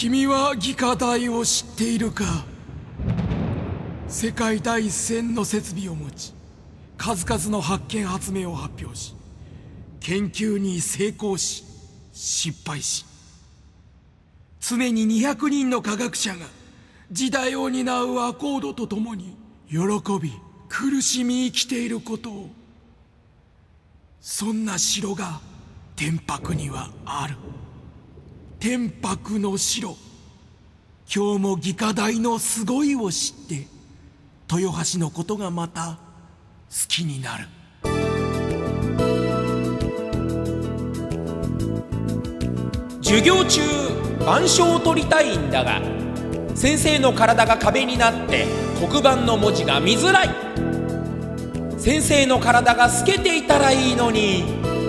君は技科大を知っているか。世界第一線の設備を持ち、数々の発見発明を発表し、研究に成功し失敗し、常に200人の科学者が時代を担うアコードとともに喜び苦しみ生きていることを。そんな城が天白にはある。天白の城。今日も技科大のすごいを知って豊橋のことがまた好きになる。 授業中板書を取りたいんだが、先生の体が壁になって黒板の文字が見づらい。先生の体が透けていたらいいのに。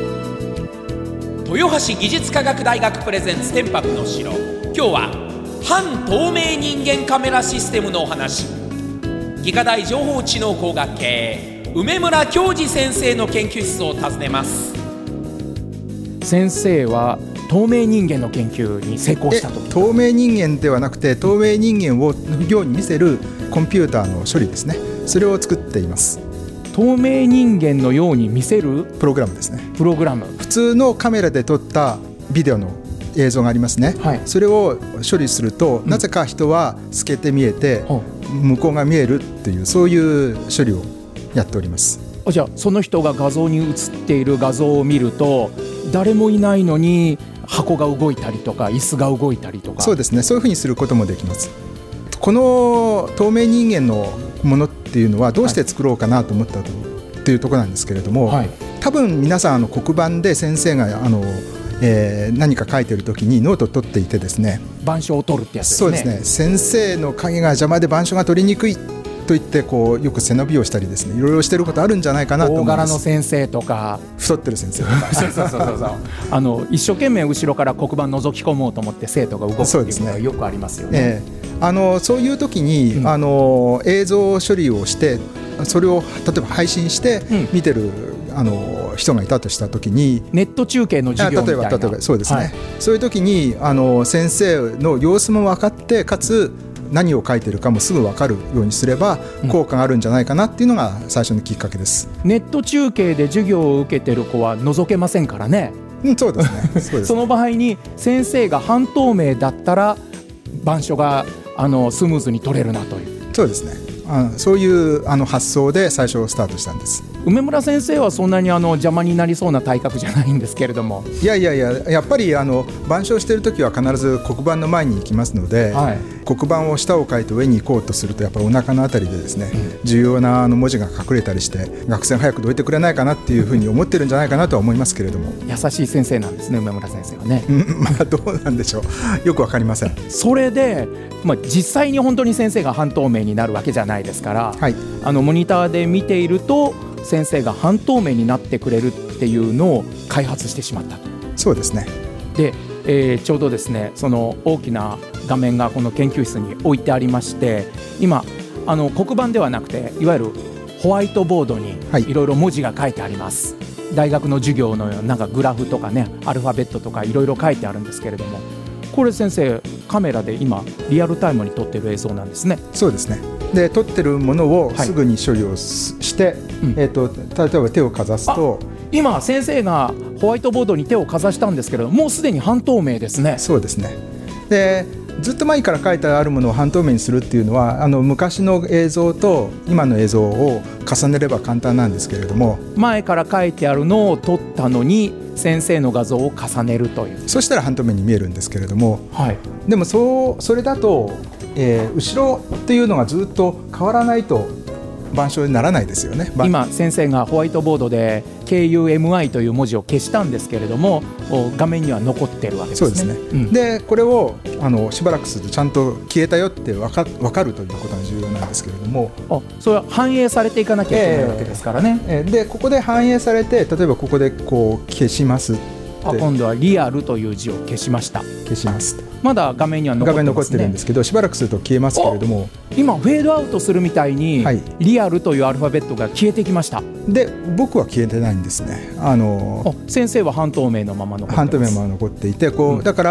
豊橋技術科学大学プレゼンツ天白の城。今日は半透明人間カメラシステムのお話。技科大情報知能工学系梅村恭二先生の研究室を訪ねます。 先生は透明人間の研究に成功したと。 透明人間ではなくて、透明人間を授業に見せるコンピューターの処理ですね。それを作っています。 透明人間のように見せるプログラムですね。 プログラム。 普通のカメラで撮ったビデオの映像がありますね、はい、それを処理すると、なぜか人は透けて見えて、向こうが見えるっていう、そういう処理をやっております。 じゃあその人が画像に映っている画像を見ると、誰もいないのに箱が動いたりとか椅子が動いたりとか。 そうですね、そういうふうにすることもできます。この透明人間のものっていうのはどうして作ろうかなと思ったというところなんですけれども、はい、多分皆さん黒板で先生が何か書いてる時にノートを取っていてですね、 板書を取るってやつですね。 そうですね。先生の影が邪魔で板書が取りにくいと言ってよく背伸びをしたりですね、いろいろしてることあるんじゃないかなと思います。 大柄の先生とか太ってる先生とかそう一生懸命後ろから黒板覗き込もうと思って生徒が動くっていうことがよくありますよね。 そういう時に、映像処理をして、それを例えば配信して見てる、人がいたとした時に、 ネット中継の授業みたいな、 例えばそうですね、はい、そういう時に先生の様子も分かって、かつ何を書いてるかもすぐ分かるようにすれば効果があるんじゃないかなっていうのが最初のきっかけです。 ネット中継で授業を受けてる子は覗けませんからね。 そうですねそうです。 その場合に先生が半透明だったら板書がスムーズに取れるなという。 そうですね。そういう発想で最初スタートしたんです。 梅村先生はそんなに邪魔になりそうな体格じゃないんですけれども。 いややっぱり板書してるときは必ず黒板の前に行きますので、はい、黒板を下を書いて上に行こうとすると、やっぱりお腹のあたりでですね、重要な文字が隠れたりして、学生が早くどいてくれないかなっていうふうに思ってるんじゃないかなとは思いますけれども。 優しい先生なんですね、梅村先生はね。 どうなんでしょう、よくわかりません。 それで、実際に本当に先生が半透明になるわけじゃないですから、はい、モニターで見ていると先生が半透明になってくれるっていうのを開発してしまったと。 そうですね。 で、ちょうどですね、その大きな画面がこの研究室に置いてありまして、今黒板ではなくて、いわゆるホワイトボードにいろいろ文字が書いてあります、はい、大学の授業のなんかグラフとかね、アルファベットとかいろいろ書いてあるんですけれども、これ先生カメラで今リアルタイムに撮っている映像なんですね。 そうですね。で、撮ってるものをすぐに処理をして、例えば手をかざすと、 今先生がホワイトボードに手をかざしたんですけれども、もうすでに半透明ですね。 そうですね。で、ずっと前から書いてあるものを半透明にするっていうのは、昔の映像と今の映像を重ねれば簡単なんですけれども、 前から書いてあるのを撮ったのに先生の画像を重ねるという、 そしたら半透明に見えるんですけれども、はい、でもそれだと、後ろっていうのがずっと変わらないと板書にならないですよね。 今先生がホワイトボードで KUMI という文字を消したんですけれども、画面には残ってるわけですね。 そうですね、でこれをしばらくするとちゃんと消えたよって分かるということが重要なんですけれども、 それは反映されていかなきゃいけないわけですからね。 でここで反映されて、例えばここでこう消しますって、 今度はリアルという字を消しました。 消しますと、 まだ画面には残ってますね。 画面残ってるんですけど、しばらくすると消えますけれども、 今フェードアウトするみたいに、はい、リアルというアルファベットが消えてきました。 で、僕は消えてないんですね。 先生は半透明のまま残ってます。 半透明のまま残っていて、だから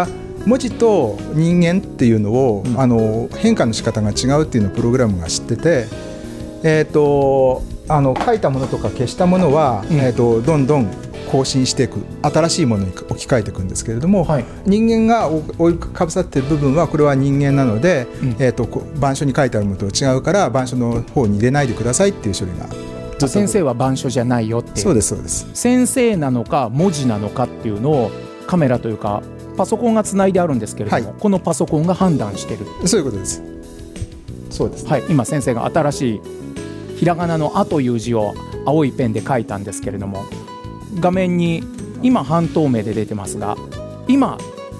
文字と人間っていうのを、変化の仕方が違うっていうのをプログラムが知ってて、書いたものとか消したものは、どんどん更新していく、新しいものに置き換えていくんですけれども、人間が覆いかぶさっている部分はこれは人間なので、板書に書いてあるものと違うから板書の方に入れないでくださいっていう処理が。 先生は板書じゃないよっていう。 そうですそうです。 先生なのか文字なのかっていうのをカメラというかパソコンがつないであるんですけれども、このパソコンが判断している。 そういうことです。そうです、 今先生が新しいひらがなのあという字を青いペンで書いたんですけれども、画面に今半透明で出てますが、今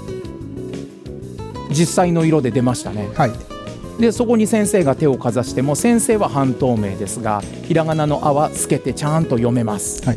実際の色で出ましたね。でそこに先生が手をかざしても先生は半透明ですが、ひらがなのあは透けてちゃんと読めます。こう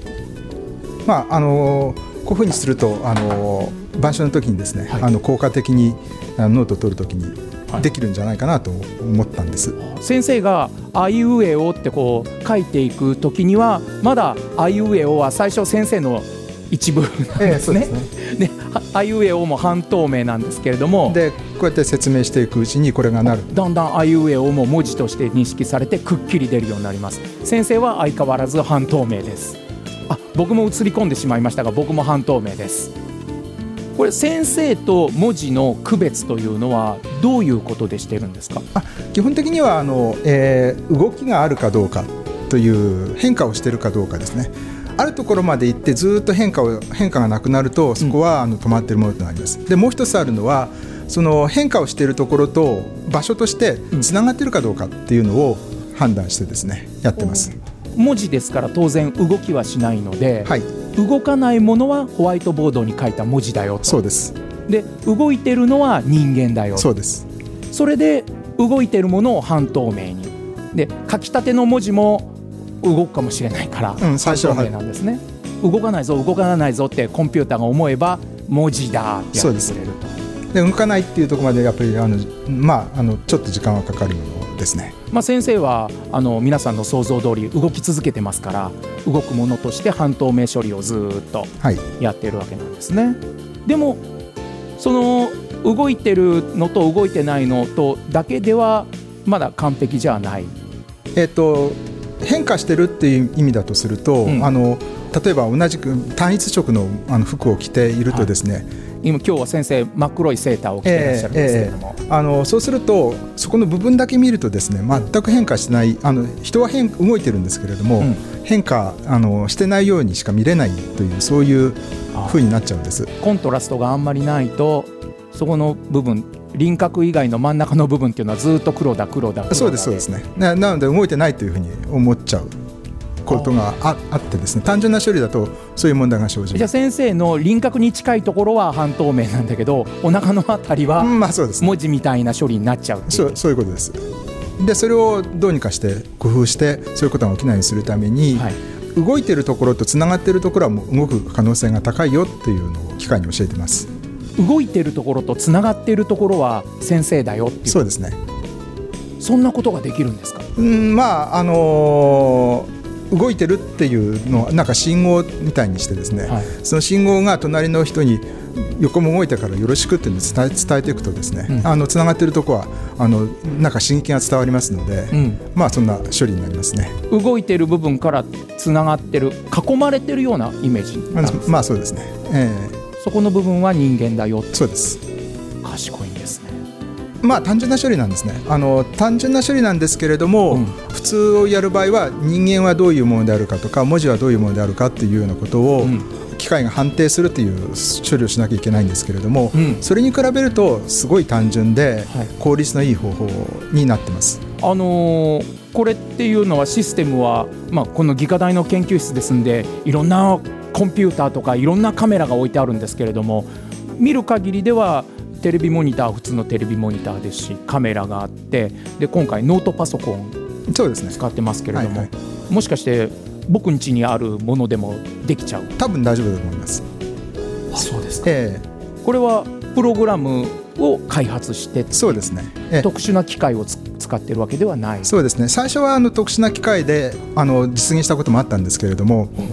いうふうにすると板書の時にですね、効果的にノートを取る時にできるんじゃないかなと思ったんです。 先生があいうえおってこう書いていく時にはまだあいうえおは最初先生の一部なんですね。であいうえおも半透明なんですけれども、 でこうやって説明していくうちにこれがなる。 だんだんあいうえおも文字として認識されてくっきり出るようになります。先生は相変わらず半透明です。僕も映り込んでしまいましたが、僕も半透明です。これ先生と文字の区別というのはどういうことでしてるんですか？ 基本的には動きがあるかどうかという変化をしているかどうかですね。あるところまで行ってずっと変化がなくなると、そこは止まっているものとなります。でもう一つあるのは、その変化をしているところと場所としてつながっているかどうかっていうのを判断してですね、やってます。 文字ですから当然動きはしないので、動かないものはホワイトボードに書いた文字だよと。 そうです。 で動いてるのは人間だよ。 そうです。 それで動いてるものを半透明に、で書きたての文字も動くかもしれないから半透明なんですね。動かないぞ動かないぞってコンピューターが思えば文字だってやってくれると。 で動かないっていうところまでやっぱりちょっと時間はかかるものですね。 先生は皆さんの想像通り動き続けてますから、動くものとして半透明処理をずっとやっているわけなんですね。でもその動いてるのと動いてないのとだけではまだ完璧じゃない。 変化してるっていう意味だとすると、例えば同じく単一色の服を着ているとですね、 今日は先生真っ黒いセーターを着ていらっしゃるんですけれども、 そうするとそこの部分だけ見るとですね、全く変化してない、人は動いてるんですけれども、変化してないようにしか見れないという、そういう風になっちゃうんです。 コントラストがあんまりないと、そこの部分、輪郭以外の真ん中の部分っていうのはずっと黒だ。 そうですね。なので動いてないというふうに思っちゃうことが あってですね、単純な処理だとそういう問題が生じる。 じゃあ先生の輪郭に近いところは半透明なんだけど、お腹のあたりは文字みたいな処理になっちゃうっていう。 そういうことです。でそれをどうにかして工夫してそういうことが起きないようにするために、動いているところとつながっているところはもう動く可能性が高いよっていうのを機械に教えてます。 動いているところとつながっているところは先生だよっていう。 そうですね。 そんなことができるんですか？ 動いてるっていうのはなんか信号みたいにしてですね、その信号が隣の人に横も動いたからよろしくっていうのを伝えていくとですね、つながっているところはなんか刺激が伝わりますので、そんな処理になりますね。 動いている部分からつながってる、囲まれてるようなイメージなんです。 そうですね。 そこの部分は人間だよ。 そうです。 賢いんですね。 単純な処理なんですね。単純な処理なんですけれども、普通をやる場合は人間はどういうものであるかとか文字はどういうものであるかっていうようなことを、機械が判定するという処理をしなきゃいけないんですけれども、それに比べるとすごい単純で効率のいい方法になってます。 これっていうのはシステムは、この技科大の研究室ですんで、いろんなコンピューターとかいろんなカメラが置いてあるんですけれども、見る限りではテレビモニター、普通のテレビモニターですし、カメラがあって、で今回ノートパソコン使ってますけれども、もしかして僕ん家にあるものでもできちゃう？ 多分大丈夫だと思います。 そうですか。これはプログラムを開発して、 そうですね、 特殊な機械を使っているわけではない。 そうですね。最初は特殊な機械で実現したこともあったんですけれども、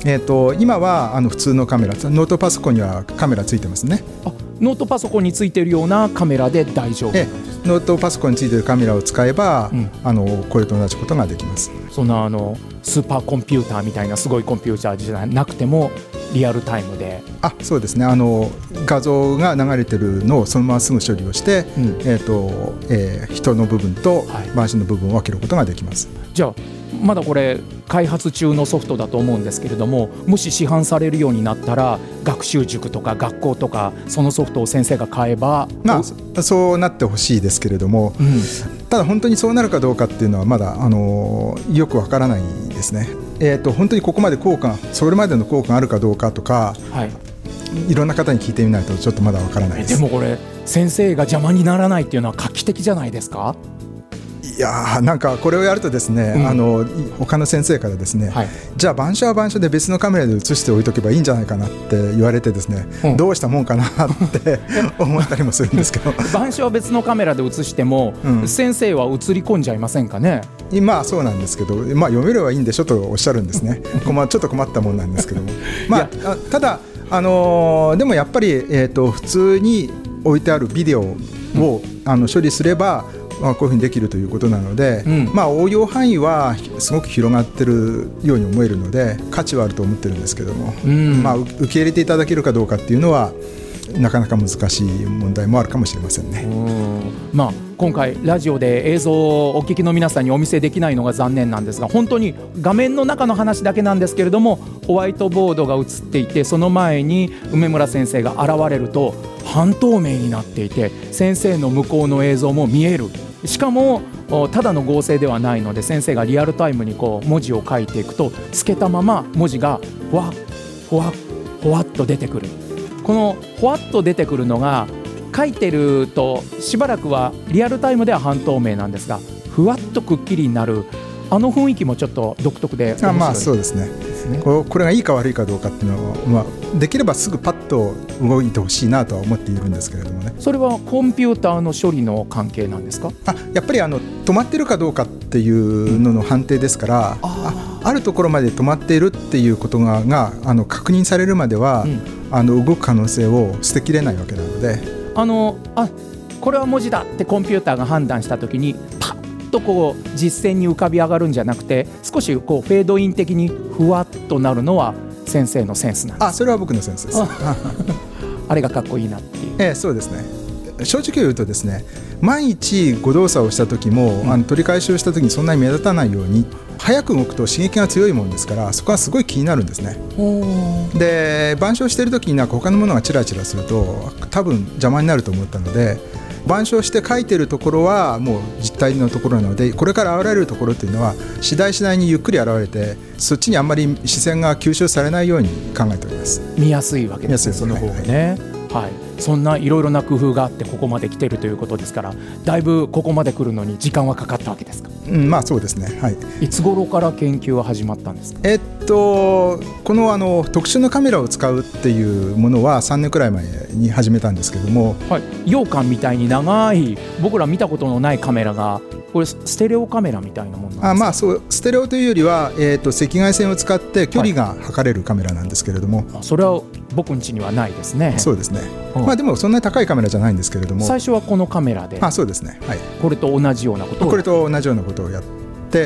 今は普通のカメラ、ノートパソコンにはカメラついてますね。 ノートパソコンについているようなカメラで大丈夫なんです。 ノートパソコンについているカメラを使えば、これと同じことができます。 そんなスーパーコンピューターみたいなすごいコンピューターじゃなくてもリアルタイムで。 そうですね。画像が流れてるのをそのまますぐ処理をして、人の部分と板子の部分を分けることができます。 じゃあまだこれ開発中のソフトだと思うんですけれども、もし市販されるようになったら学習塾とか学校とかそのソフトを先生が買えば、 そうなってほしいですけれども、ただ本当にそうなるかどうかっていうのはまだよくわからないですね。本当にここまでそれまでの効果があるかどうかとか、いろんな方に聞いてみないとちょっとまだわからないです。 でもこれ先生が邪魔にならないっていうのは画期的じゃないですか。 いやなんかこれをやるとですね、他の先生からですね、じゃあ板書は板書で別のカメラで写しておいとけばいいんじゃないかなって言われてですね、どうしたもんかなって思ったりもするんですけど板書は別のカメラで写しても、先生は写り込んじゃいませんかね。 今そうなんですけど、読めればいいんでしょとおっしゃるんですねちょっと困ったもんなんですけどもただでもやっぱり、普通に置いてあるビデオを、処理すればこういうふうにできるということなので、応用範囲はすごく広がってるように思えるので価値はあると思ってるんですけども、受け入れていただけるかどうかっていうのはなかなか難しい問題もあるかもしれませんね。 今回ラジオで映像をお聞きの皆さんにお見せできないのが残念なんですが、本当に画面の中の話だけなんですけれども、ホワイトボードが映っていて、その前に梅村先生が現れると半透明になっていて、先生の向こうの映像も見える。しかもただの合成ではないので、先生がリアルタイムに文字を書いていくと透けたまま文字がほわほわほわっと出てくる。このほわっと出てくるのが書いてるとしばらくはリアルタイムでは半透明なんですが、ふわっとくっきりになる雰囲気もちょっと独特で面白い。 そうですね。これがいいか悪いかどうかっていうのは、できればすぐパッと動いてほしいなとは思っているんですけれどもね。 それはコンピューターの処理の関係なんですか。 やっぱり止まってるかどうかっていうのの判定ですから、あるところまで止まっているっていうことが確認されるまでは、動く可能性を捨てきれないわけなので、 これは文字だってコンピューターが判断したときにパッと実線に浮かび上がるんじゃなくて、少しフェードイン的にふわっとなるのは先生のセンスなんです。 それは僕のセンスですあれがかっこいいなっていう。 そうですね。正直言うとですね、万一誤動作をした時も、取り返しをした時にそんなに目立たないように早く動くと刺激が強いもんですから、そこはすごい気になるんですね。で、板書してる時に他のものがチラチラすると多分邪魔になると思ったので、板書して書いてるところはもう実体のところなので、これから現れるところっていうのは次第にゆっくり現れて、そっちにあんまり視線が吸収されないように考えております。 見やすいわけですね、その方がね。そんないろいろな工夫があってここまで来てるということですから、だいぶここまで来るのに時間はかかったわけですか。 そうですね。 いつ頃から研究は始まったんですか。 この特殊なカメラを使うっていうものは3年くらい前に始めたんですけども、 羊羹みたいに長い、僕ら見たことのないカメラが、これステレオカメラみたいなものなんですか。 ステレオというよりは、赤外線を使って距離が測れるカメラなんですけれども、 それは僕ん家にはないですね。 そうですね。でもそんなに高いカメラじゃないんですけれども、 最初はこのカメラで。 そうですね。 これと同じようなことをやって、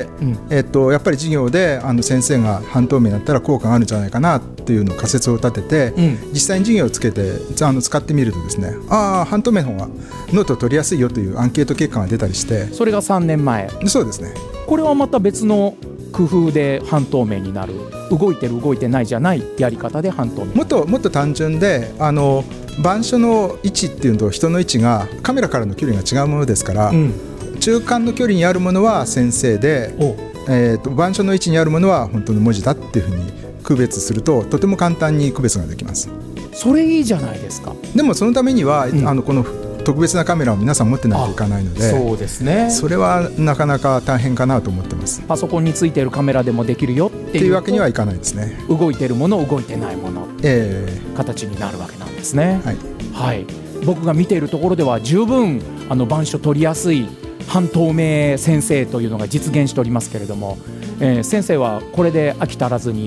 やっぱり授業で先生が半透明になったら効果があるんじゃないかなっていうのを仮説を立てて、実際に授業をつけて使ってみるとですね、半透明の方がノートを取りやすいよというアンケート結果が出たりして。 それが3年前。 そうですね。 これはまた別の工夫で半透明になる、動いてる動いてないじゃないやり方で半透明。 もっと単純で、板書の位置っていうのと人の位置がカメラからの距離が違うものですから、中間の距離にあるものは先生で、板書の位置にあるものは本当の文字だっていうふうに区別すると、とても簡単に区別ができます。 それいいじゃないですか。 でもそのためには、この特別なカメラを皆さん持ってないといかないので、 そうですね。それはなかなか大変かなと思ってます。 パソコンについているカメラでもできるよっていうわけにはいかないですね。 動いているもの、動いてないもの、形になるわけなんですね。僕が見ているところでは十分板書取りやすい半透明先生というのが実現しておりますけれども、先生はこれで飽き足らずに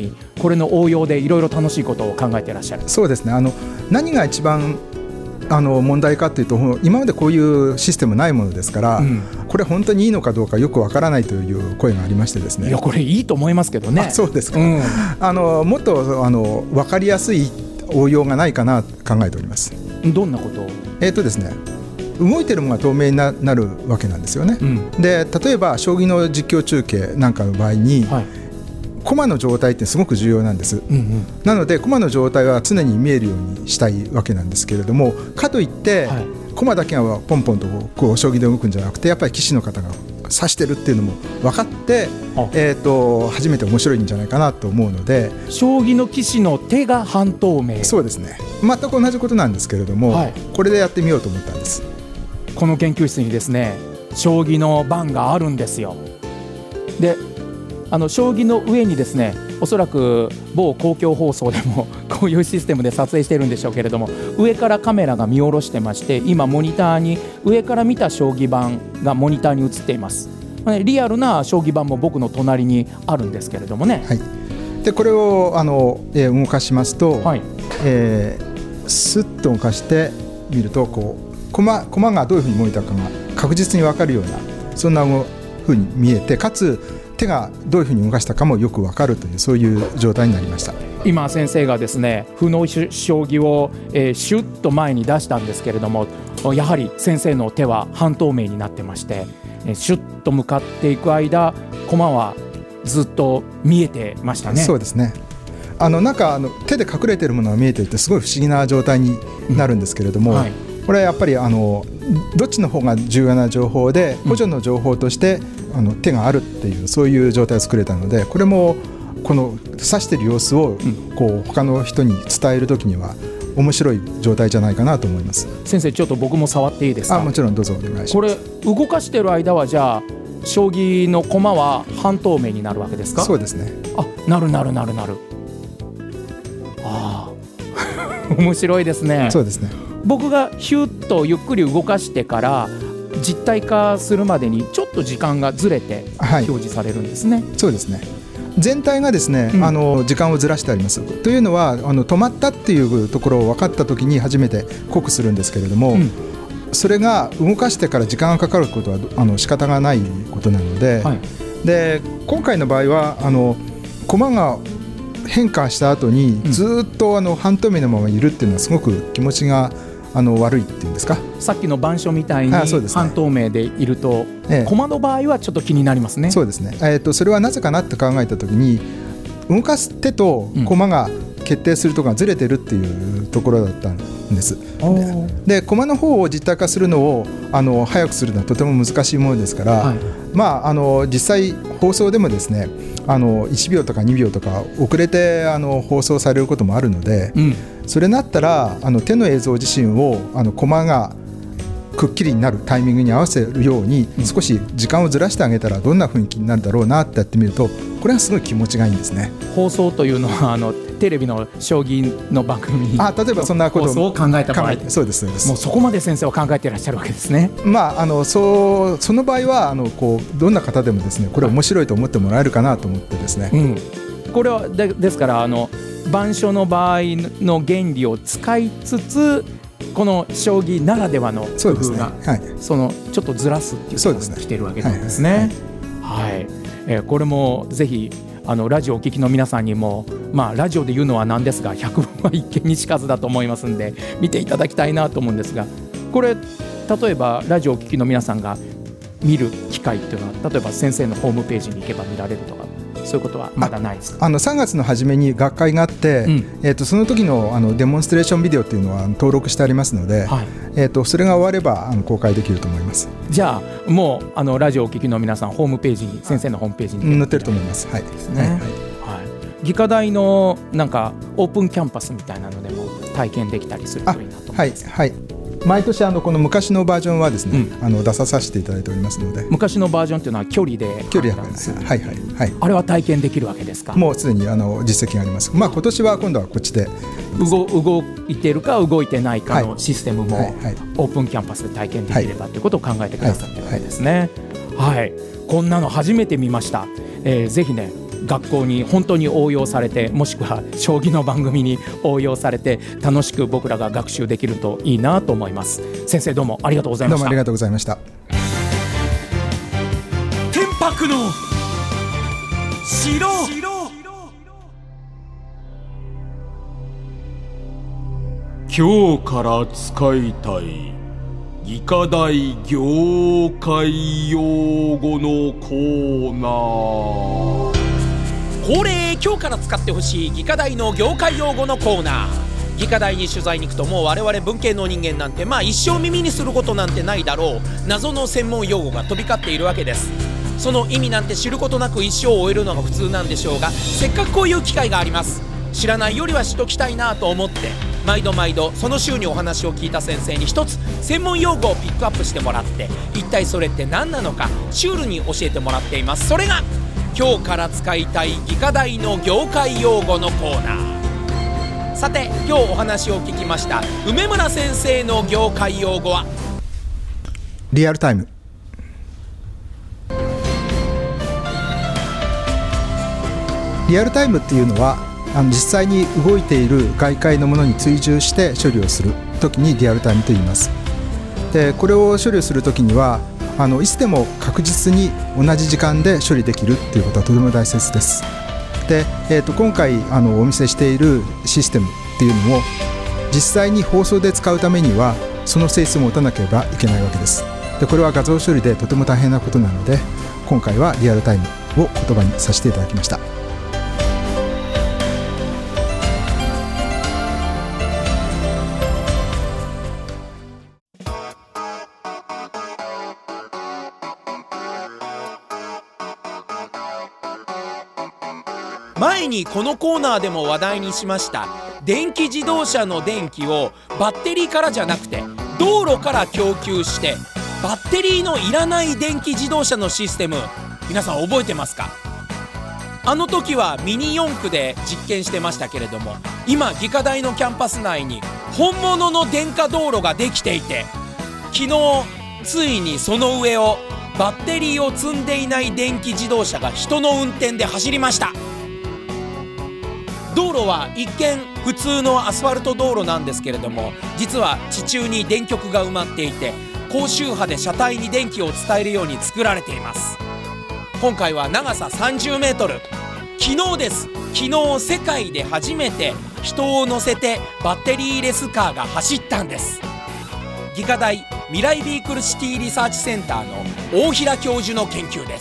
これの応用でいろいろ楽しいことを考えていらっしゃる。 そうですね、何が一番問題かというと、今までこういうシステムないものですから、これ本当にいいのかどうかよくわからないという声がありましてですね。 いや、これいいと思いますけどね。 そうですか、もっと分かりやすい応用がないかなと考えております。 どんなことを？ ですね、動いてるものが透明になるわけなんですよね、で例えば将棋の実況中継なんかの場合に、駒の状態ってすごく重要なんです、なので駒の状態は常に見えるようにしたいわけなんですけれども、かといって、駒だけがポンポンとこう将棋で動くんじゃなくて、やっぱり棋士の方が指してるっていうのも分かって、初めて面白いんじゃないかなと思うので、 将棋の棋士の手が半透明。 そうですね、全く同じことなんですけれども、これでやってみようと思ったんです。 この研究室にですね、将棋の盤があるんですよ。で、将棋の上にですね、おそらく某公共放送でもこういうシステムで撮影してるんでしょうけれども、上からカメラが見下ろしてまして、今モニターに上から見た将棋盤がモニターに映っています。リアルな将棋盤も僕の隣にあるんですけれどもね、 でこれを動かしますと、スッと動かしてみると、こう駒がどういうふうに動いたかが確実に分かるような、そんなふうに見えて、かつ手がどういうふうに動かしたかもよく分かるという、そういう状態になりました。今先生がですね、歩の将棋を、シュッと前に出したんですけれども、やはり先生の手は半透明になってまして、シュッと向かっていく間、駒はずっと見えてましたね。そうですね、なんか手で隠れているものが見えていて、すごい不思議な状態になるんですけれども、これはやっぱりどっちの方が重要な情報で、補助の情報として手があるっていう、そういう状態を作れたので、これもこの指している様子をこう他の人に伝えるときには面白い状態じゃないかなと思います。先生、ちょっと僕も触っていいですか？もちろん、どうぞお願いします。これ動かしている間は、じゃあ将棋の駒は半透明になるわけですか？そうですね。なる。面白いですね。そうですね。僕がヒュッとゆっくり動かしてから実体化するまでにちょっと時間がずれて表示されるんですね。そうですね。全体がですね、時間をずらしてあります。というのは止まったっていうところを分かったときに初めて濃くするんですけれども、それが動かしてから時間がかかることは仕方がないことなので、で今回の場合は駒が変化した後にずっと半透明のままいるっていうのはすごく気持ちが悪いっていうんですか。さっきの板書みたいに半透明でいると、駒の場合はちょっと気になりますね。そうですね。それはなぜかなって考えたときに、動かす手と駒が決定するところがずれてるっていうところだったんです。で駒の方を実体化するのを早くするのはとても難しいものですから、実際放送でもですね、1秒とか2秒とか遅れて放送されることもあるので、それだったら手の映像自身を駒がくっきりになるタイミングに合わせるように少し時間をずらしてあげたらどんな雰囲気になるだろうなってやってみると、これはすごい気持ちがいいんですね。放送というのはテレビの将棋の番組に例えばそんなことを考えた場合、そうですもうそこまで先生は考えていらっしゃるわけですね。その場合はどんな方でもですね、これ面白いと思ってもらえるかなと思ってですね、これはですから板書の場合の原理を使いつつ、この将棋ならではの工夫がちょっとずらすっていうところに来ているわけなんですね。これもぜひラジオをお聞きの皆さんにも、ラジオで言うのはなんですが、百聞は一見にしかずだと思いますんで、見ていただきたいなと思うんですが、これ例えばラジオをお聞きの皆さんが見る機会っていうのは、例えば先生のホームページに行けば見られるとか、そういうことはまだないですか？3月の初めに学会があって、その時のデモンストレーションビデオっていうのは登録してありますので、それが終われば公開できると思います。じゃあもうラジオをお聞きの皆さん、ホームページに、先生のホームページに載ってると思います。技科大のなんかオープンキャンパスみたいなのでも体験できたりするといいなと思います。毎年この昔のバージョンはですね、出させていただいておりますので。昔のバージョンというのは距離であれは体験できるわけですか？もうすでに実績があります。今年は今度はこっちで動いているか動いてないかのシステムもオープンキャンパスで体験できればということを考えてくださっているわけですね。こんなの初めて見ました。ぜひね、 学校に本当に応用されて、もしくは将棋の番組に応用されて、楽しく僕らが学習できるといいなと思います。先生、どうもありがとうございました。 どうもありがとうございました。 天白の城。今日から使いたい技科大業界用語のコーナー。 恒例、今日から使ってほしい技科大の業界用語のコーナー。技科大に取材に行くと、もう我々文系の人間なんて一生耳にすることなんてないだろう謎の専門用語が飛び交っているわけです。その意味なんて知ることなく一生を終えるのが普通なんでしょうが、せっかくこういう機会があります。知らないよりは知っときたいなと思って、毎度その週にお話を聞いた先生に一つ専門用語をピックアップしてもらって、一体それって何なのかシュールに教えてもらっています。それが今日から使いたい技科大の業界用語のコーナー。さて、今日お話を聞きました梅村先生の業界用語はリアルタイム。リアルタイムっていうのは実際に動いている外界のものに追従して処理をするときにリアルタイムと言います。でこれを処理をするときにはいつでも確実に同じ時間で処理できるっていうことはとても大切です。で、今回お見せしているシステムっていうのも実際に放送で使うためにはその性質を持たなければいけないわけです。でこれは画像処理でとても大変なことなので、今回はリアルタイムを言葉にさせていただきました。 前にこのコーナーでも話題にしました電気自動車の電気をバッテリーからじゃなくて道路から供給して、バッテリーのいらない電気自動車のシステム、皆さん覚えてますか？あの時はミニ四駆で実験してましたけれども、今技科大のキャンパス内に本物の電化道路ができていて、昨日ついにその上をバッテリーを積んでいない電気自動車が人の運転で走りました。道路は一見普通のアスファルト道路なんですけれども、実は地中に電極が埋まっていて、高周波で車体に電気を伝えるように作られています。今回は長さ30メートル。昨日です。昨日世界で初めて人を乗せてバッテリーレスカーが走ったんです。技科大未来ビークルシティリサーチセンターの大平教授の研究です。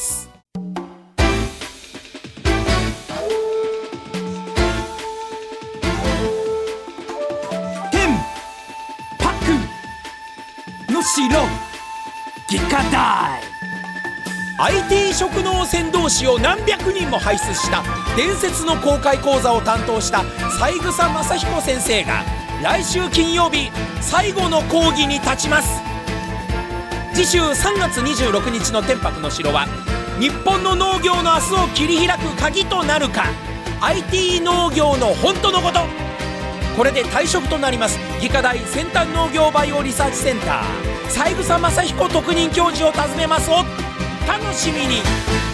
城技科大 IT 職能専同士を何百人も輩出した伝説の公開講座を担当した三枝正彦先生が来週金曜日最後の講義に立ちます。次週3月26日の天白の城は日本の農業の明日を切り開く鍵となるか、 IT 農業の本当のこと。これで退職となります技科大先端農業バイオリサーチセンター三枝正彦特任教授を訪ねます。お楽しみに。